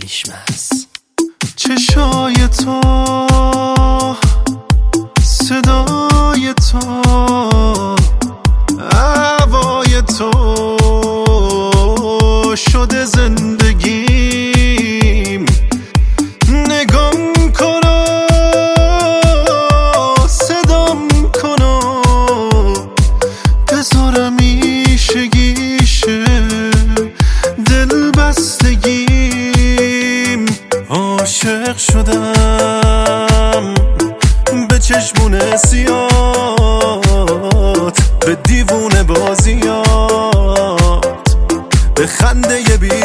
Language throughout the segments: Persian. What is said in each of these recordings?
لیشمس. چشای تو، صدای تو، هوای تو شده زندگیم. نگام کنو، صدام کنو، بذارم ایشگیشه دل بستگیم. عاشق شدم به چشمون سیات، به دیوونه بازیات، به خنده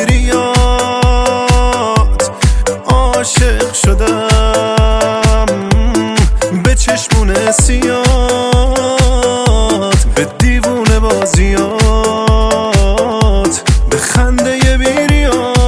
بیریات. عاشق شدم به چشمون سیات، به دیوونه بازیات، به خنده بیریات.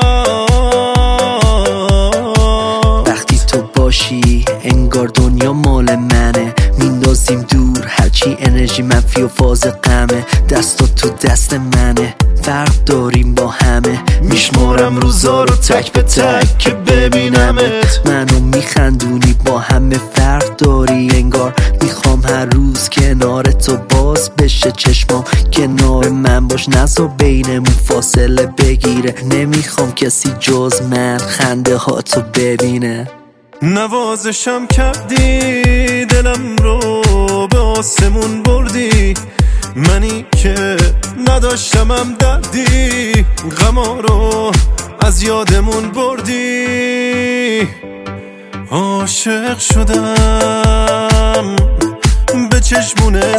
وقتی تو باشی انگار دنیا مال منه، میندازیم دور هرچی انرژی منفی و فاز غمه. دستات تو دست منه، فرق داریم با همه. میشمارم روزا رو تک به تک که ببینمت. منو میخندونی با همه فرق داری، انگار میخوام هر روز کنار تو باز بشه چشمام. کنار من باش، نذار بینمون فاصله بگیره. نمیخوام کسی جز من خنده ها تو ببینه. نوازشم کردی، دلم رو به آسمون بردی. منی که نداشتمم دردی، غما رو از یادمون بردی. عاشق شدم به چشمون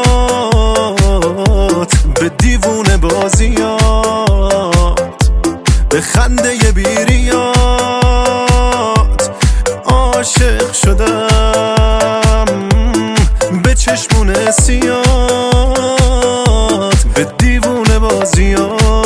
سیات، به دیوونه بازیات، به خنده بیریات. عاشق شدم به چشمون سیات، به دیوونه بازیات.